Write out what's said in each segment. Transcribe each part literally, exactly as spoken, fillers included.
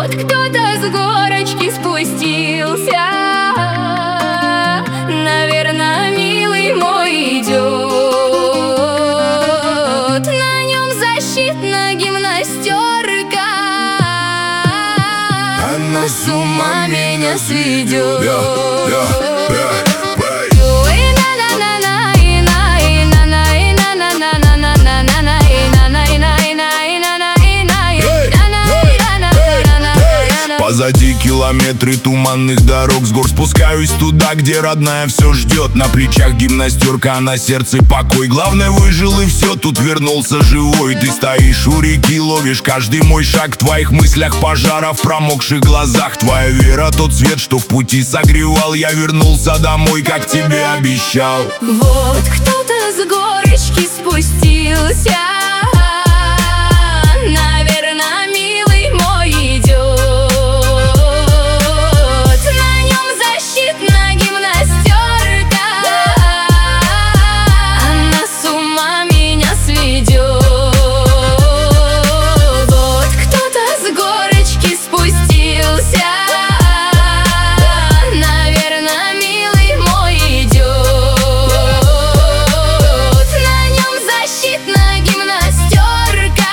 Вот кто-то с горочки спустился, наверное, милый мой идет. На нем защитная гимнастерка, она с ума меня сведет. Yeah, yeah, yeah. Позади километры туманных дорог, с гор спускаюсь туда, где родная все ждет. На плечах гимнастерка, а на сердце покой. Главное, выжил и все, тут вернулся живой. Ты стоишь у реки, ловишь каждый мой шаг. В твоих мыслях пожара, в промокших глазах. Твоя вера, тот свет, что в пути согревал. Я вернулся домой, как тебе обещал. Вот кто-то с горочки спустился, наверное, милый мой идет. На нем защитная гимнастерка, она с ума меня сведет. Вот кто-то с горочки спустился, наверное, милый мой идет. На нем защитная гимнастерка,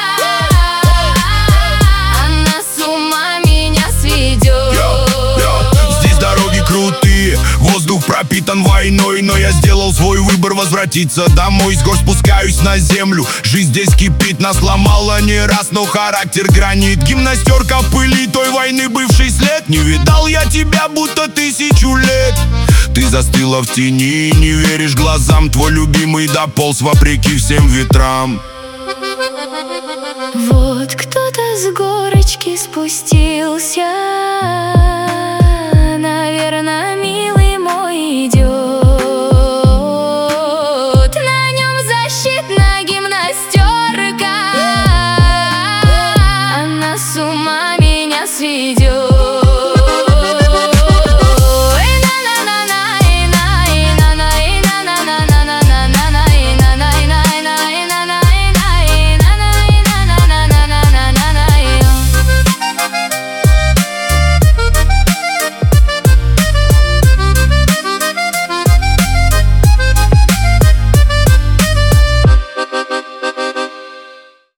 она с ума меня сведет. Здесь дороги крутые, воздух пропитан войной, но я сделал свой выбор возвратиться домой. С гор спускаюсь на землю, жизнь здесь кипит. Нас ломала не раз, но характер гранит. Гимнастерка пыли той войны, бывший след. Не видал я тебя, будто тысячу лет. Ты застыла в тени, не веришь глазам. Твой любимый дополз вопреки всем ветрам. Вот кто-то с горочки спустился,